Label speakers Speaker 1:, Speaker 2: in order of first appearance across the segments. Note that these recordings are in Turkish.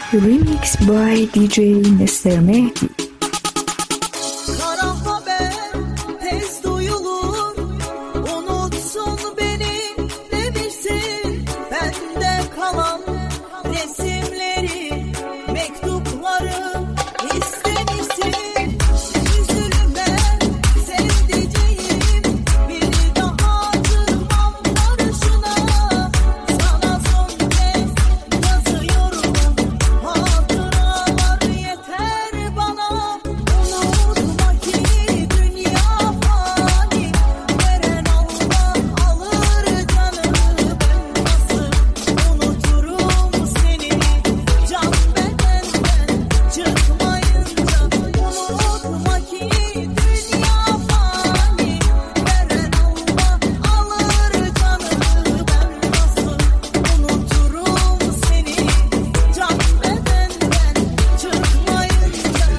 Speaker 1: Remix by DJ Mr. Mehdi.
Speaker 2: Kara haber tez duyulur, unutsun beni demişsin. Bende kalan resimleri, mektupları istemişsin. Üzülme sevdiceğim, bir daha çıkmam karşına. Sana son kez yazıyorum, hatıralar yeter bana. Unutma ki dünya fani, veren Allah alır canını. Ben nasıl unuturum seni, can bedenden çıkmayınca. Unutma ki dünya fani, veren Allah alır canını. Ben nasıl unuturum seni, can bedenden çıkmayınca.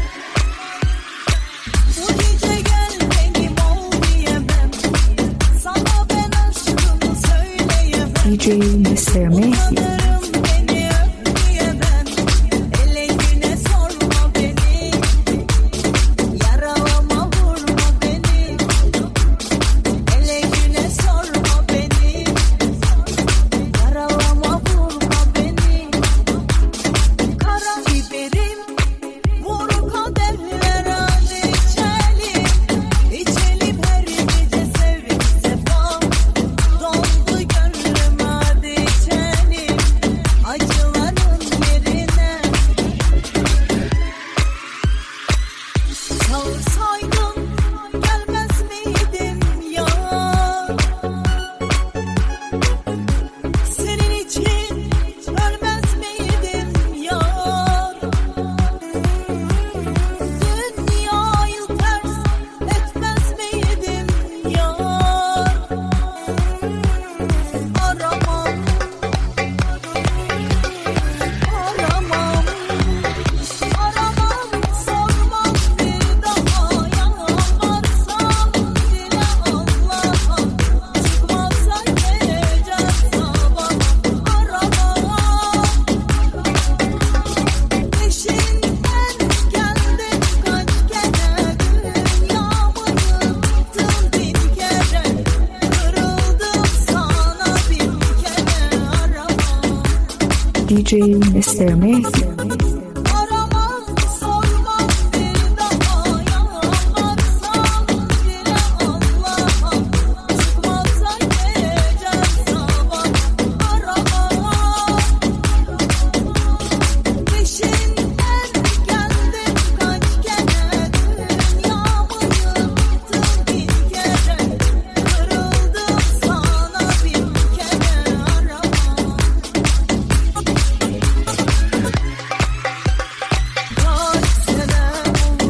Speaker 2: Bu gece gel benim ol diyemem, sana ben aşkımı söyleyemem.
Speaker 1: DJ Mr. Mehdi.
Speaker 2: Sanırım beni öp diyemem, ele güne sorma beni, yaralama vurma beni. Ele güne sorma beni, yaralama vurma beni. Kara biberim vur kadehler, hadi içelim. İçelim her gece sevip sefa, doldu gönlüm hadi içelim. Acıların yerine çağırsaydın gelmez miydim ya? Senin için ölmez miydim ya? Dünyayı ters etmez miydim ya? Aramam, aramam, aramam, sormam bir daha. Yalvarsam dile Allah'a, çıkmazsa geleceğim sabah. Aramam, peşinden geldim kaç kere, dünyamı yıktım bin kere, kırıldım sana bin kere. Aramam,
Speaker 1: DJ Mr. Mehdi.
Speaker 2: aramam, sormam bir daha. Yalvarsam dile Allah'a, çıkmazsa geleceğim sabah. Aramam, peşinden geldim kaç kere, dünyamı yıktım bin kere, kırıldım sana bin kere. Aramam, kaç sene oldu,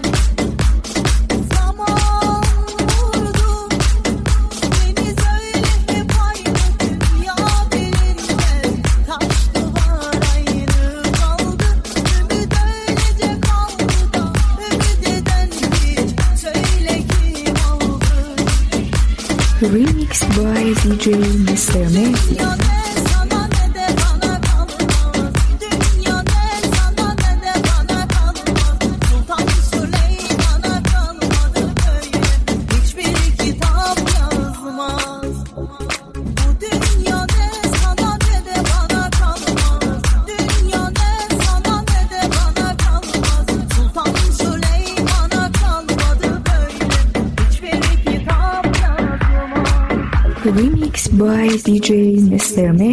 Speaker 2: zaman vurdu. Deniz öyle hep aynı, dünya belinde taş duvar aynı kaldı. Ümit öylece kaldı da ümit eden hiç, söyle kim aldı?
Speaker 1: Remix by DJ Mr. Mehdi.
Speaker 2: Dünya ne sana ne de bana kalmaz. Dünya ne sana ne de bana kalmaz. Sultan Süleyman'a kalmadı böyle, hiçbir kitap yazmaz. Bu dünya ne sana ne de bana kalmaz. Dünya ne sana ne de bana kalmaz. Sultan Süleyman'a kalmadı böyle, hiçbir kitap yazmaz.
Speaker 1: Remix by DJ Mr. Mehdi.